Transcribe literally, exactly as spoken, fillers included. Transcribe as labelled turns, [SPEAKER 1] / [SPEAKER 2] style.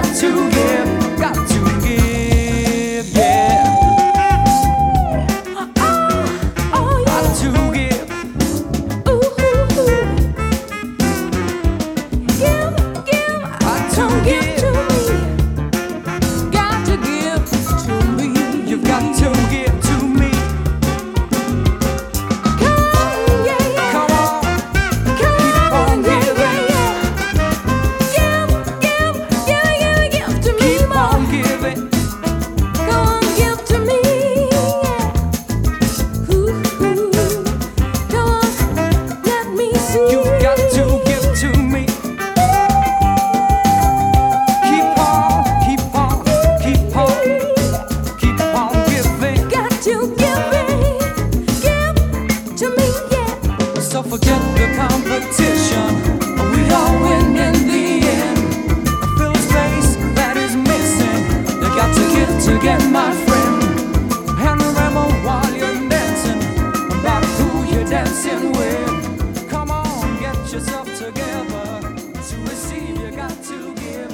[SPEAKER 1] to give, got to give, yeah.
[SPEAKER 2] Oh, oh,
[SPEAKER 1] Got
[SPEAKER 2] yeah.
[SPEAKER 1] to give.
[SPEAKER 2] Ooh, ooh, ooh. Give, give,
[SPEAKER 1] Got to
[SPEAKER 2] come give
[SPEAKER 1] give.
[SPEAKER 2] to me. Got to give to me.
[SPEAKER 1] You've got to give to me.
[SPEAKER 2] Come on, yeah, yeah.
[SPEAKER 1] Come on,
[SPEAKER 2] Come on, yeah,
[SPEAKER 1] giving.
[SPEAKER 2] yeah, yeah. Give, give, yeah, yeah, give to me
[SPEAKER 1] keep
[SPEAKER 2] more.
[SPEAKER 1] on giving.
[SPEAKER 2] Go on, give to me, yeah. Ooh, ooh. Go on, let me see.
[SPEAKER 1] You've got to give to me. Keep on, keep on, keep on, keep on giving.
[SPEAKER 2] Got to give it, give to me, yeah.
[SPEAKER 1] So forget the competition. We all win in the end. Fill a space that is missing. You got to give to get, my friend. And remember while you're dancing about who you're dancing with. Come on, get yourself together. To receive, you got to give.